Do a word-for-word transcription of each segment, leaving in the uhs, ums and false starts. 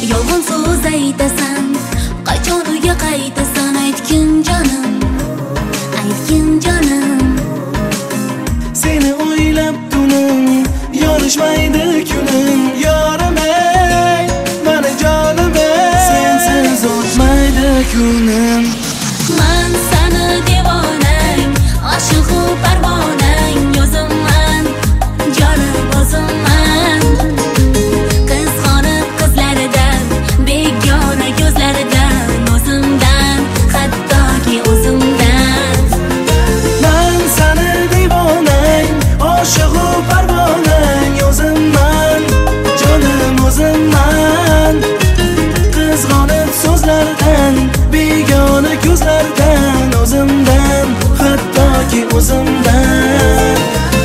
Yolg'on so'z aytasan, qachon uyga qaytasan? Aytgin jonim, aytgin jonim. Seni o'ylab tunim, yorishmaydi kunim. Yorim ey, mani jonim ey, sensiz o'tmaydi kunim. Man seni devonang, oshiqu parvonang, yozimman, jonim o'zimman. Qizg'onib qizlaridan, begona ko'zlaridan, o'zimdan, hattoki o'zimdan. Man seni devonang, oshiqu parvonang, yozimman, jonim o'zimman. Qizg'onib so'zlardan, begona ko'zlardan, o'zimdan, hattoki o'zimdan.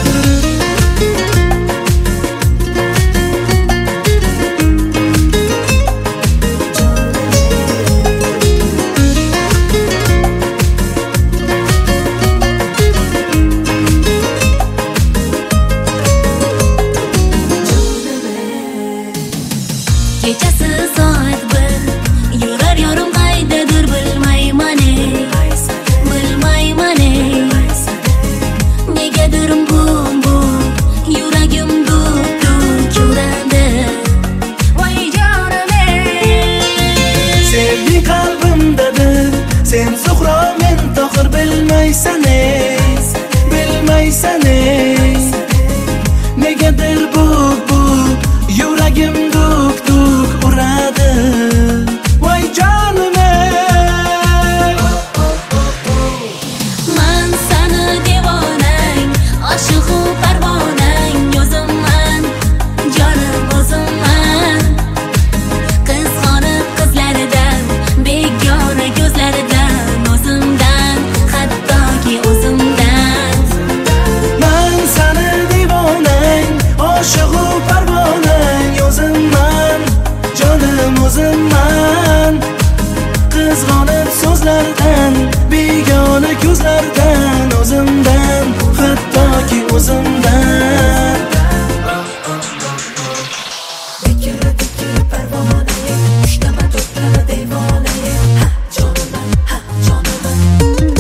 Kechasi soat bir, yurar yorim qaydadir, bilmayman ey, bilmayman ey. Negadir bum bum, yuragim duk duk uradi. Voy jonim ey. Sevgi qalbimdadir, sen Zuhro, men Tohir, bilmaysan ey, bilmaysan ey. Negadir bu bu yuragim duk duk uradi. Voy jonim ey. Man seni devonang, oshiqu parvonang, yozimman, jonim o'zimman. Qizg'onib qizlaridan, begona ko'zlaridan, o'zimdan, hattoki o'zimdan. Man seni devonang, oshiqu parvonang, yozimman, jonim o'zimman. Qizg'onib so'zlardan, begona ko'zlardan, o'zimdan, hattoki o'zimdan. Dikiri dikiri parvonang, ushlama to'rtlama devonang, ha jonim, ha jonim.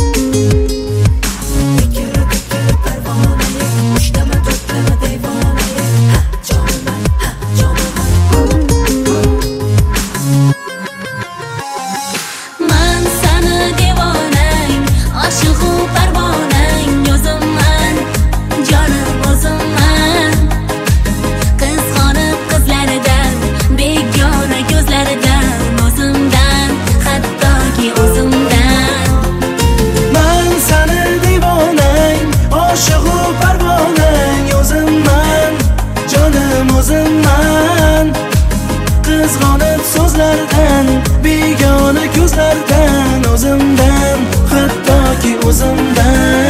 Dikiri dikiri parvonang, ushlama to'rtlama devonang, ha jonim, ha jonim. Man seni devonang, oshiqu parvonang, yozimman, jonim o'zimman. Qizg'onib qizlaridan, begona ko'zlaridan, o'zimdan, hattoki o'zimdan. Man seni devonang, oshiqu parvonang, yozimman, jonim o'zimman. Qizg'onib so'zlardan, begona ko'zlardan, o'zimdan, hattoki o'zimdan.